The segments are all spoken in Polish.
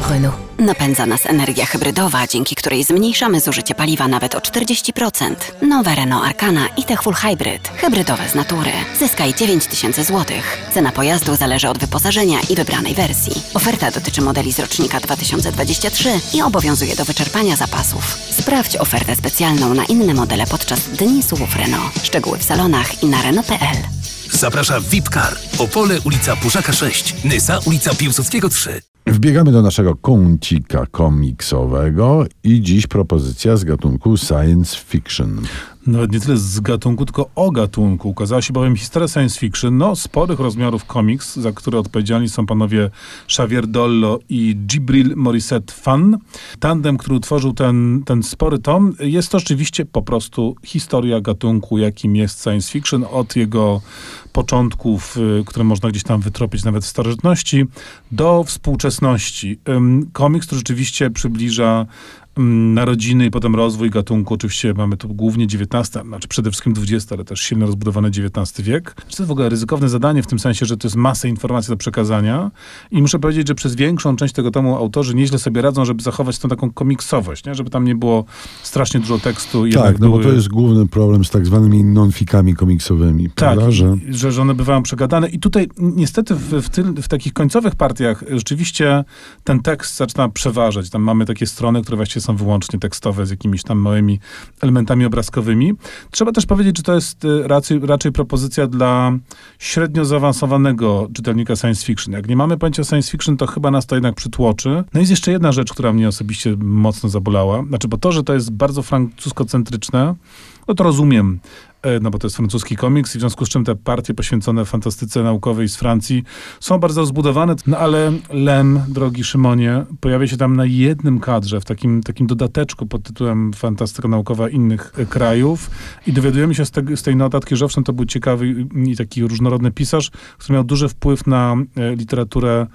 Renault. Napędza nas energia hybrydowa, dzięki której zmniejszamy zużycie paliwa nawet o 40%. Nowe Renault Arkana i Tech Full Hybrid. Hybrydowe z natury. Zyskaj 9000 zł. Cena pojazdu zależy od wyposażenia i wybranej wersji. Oferta dotyczy modeli z rocznika 2023 i obowiązuje do wyczerpania zapasów. Sprawdź ofertę specjalną na inne modele podczas Dni Słów Renault. Szczegóły w salonach i na Renault.pl. Zaprasza VIP-Car. Opole, ulica Pużaka 6. Nysa, ulica Piłsudskiego 3. Wbiegamy do naszego kącika komiksowego i dziś propozycja z gatunku science fiction. Nawet nie tyle z gatunku, tylko o gatunku. Ukazała się bowiem historia science fiction, sporych rozmiarów komiks, za które odpowiedzialni są panowie Xavier Dollo i Djibril Morissette-Fan. Tandem, który utworzył ten spory tom, jest to oczywiście po prostu historia gatunku, jakim jest science fiction, od jego początków, które można gdzieś tam wytropić nawet w starożytności, do współczesności. Komiks, który rzeczywiście przybliża narodziny i potem rozwój gatunku. Oczywiście mamy tu głównie XIX, znaczy przede wszystkim XX, ale też silnie rozbudowany XIX wiek. To jest w ogóle ryzykowne zadanie w tym sensie, że to jest masę informacji do przekazania i muszę powiedzieć, że przez większą część tego tomu autorzy nieźle sobie radzą, żeby zachować tą taką komiksowość, nie? Żeby tam nie było strasznie dużo tekstu. Tak, bo to jest główny problem z tak zwanymi non-fikami komiksowymi. Tak, prawda? że one bywają przegadane i tutaj niestety w takich końcowych partiach rzeczywiście ten tekst zaczyna przeważać. Tam mamy takie strony, które właściwie są wyłącznie tekstowe z jakimiś tam małymi elementami obrazkowymi. Trzeba też powiedzieć, że to jest raczej propozycja dla średnio zaawansowanego czytelnika science fiction. Jak nie mamy pojęcia science fiction, to chyba nas to jednak przytłoczy. No jest jeszcze jedna rzecz, która mnie osobiście mocno zabolała. Znaczy, bo to, że to jest bardzo francuskocentryczne, no to rozumiem, bo to jest francuski komiks i w związku z czym te partie poświęcone fantastyce naukowej z Francji są bardzo rozbudowane. No ale Lem, drogi Szymonie, pojawia się tam na jednym kadrze, w takim dodateczku pod tytułem Fantastyka naukowa innych krajów i dowiadujemy się z tej notatki, że owszem, to był ciekawy i taki różnorodny pisarz, który miał duży wpływ na literaturę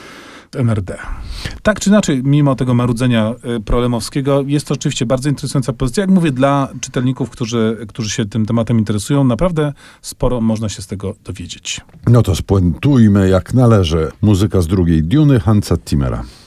NRD. Tak czy inaczej, mimo tego marudzenia prolemowskiego, jest to oczywiście bardzo interesująca pozycja. Jak mówię, dla czytelników, którzy się tym tematem interesują, naprawdę sporo można się z tego dowiedzieć. No to spuentujmy jak należy. Muzyka z drugiej Duny Hansa Zimmera.